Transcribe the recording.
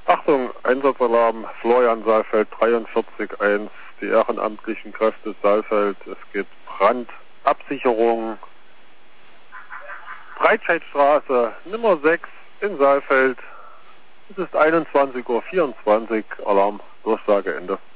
Achtung, Einsatzalarm, Florian Saalfeld 43.1, die ehrenamtlichen Kräfte Saalfeld, es geht Brandabsicherung, Breitscheidstraße Nummer 6 in Saalfeld. Es ist 21:24 Uhr, Alarm, Durchsageende.